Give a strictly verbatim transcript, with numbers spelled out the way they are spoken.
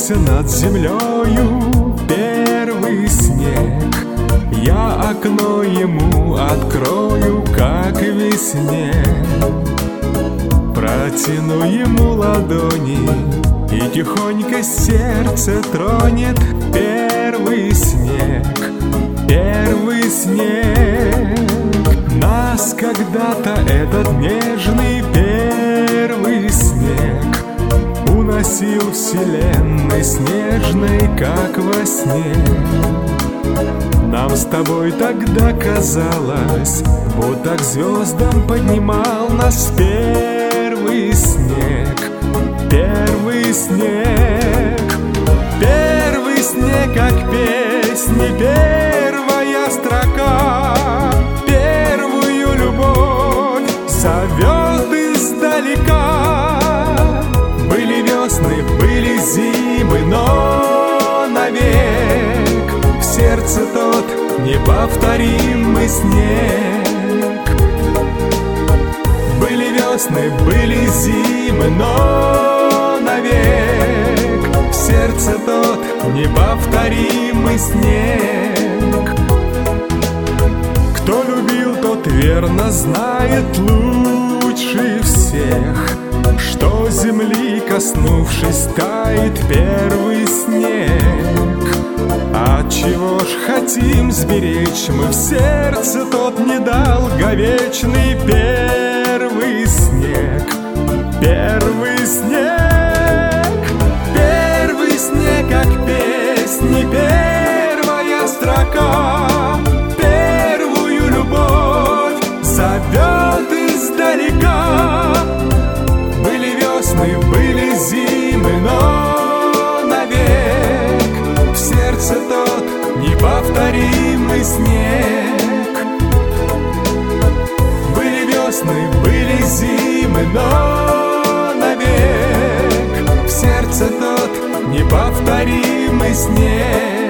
Поднялся над землею первый снег. Я окно ему открою, как весне. Протяну ему ладони, и тихонько сердце тронет первый снег, первый снег. Нас когда-то этот нежный первый снег уносил вселенной снежной, как во сне. Нам с тобой тогда казалось, будто к звездам поднимал нас первый снег, первый снег. Первый снег, как песни, первая строка. Первую любовь зовет издалека. Были весны, были зимы, но навек в сердце тот неповторимый снег. Были весны, были зимы, но навек в сердце тот неповторимый снег. Кто любил, тот верно знает лучше всех, что земли, коснувшись, тает первый снег. Отчего ж хотим сберечь мы в сердце тот недолговечный первый снег, первый снег. Первый снег, как песни, первая строка. Первую любовь зовет издалека. Были весны, были зимы, но навек в сердце тот неповторимый снег. Были весны, были зимы, но навек в сердце тот неповторимый снег.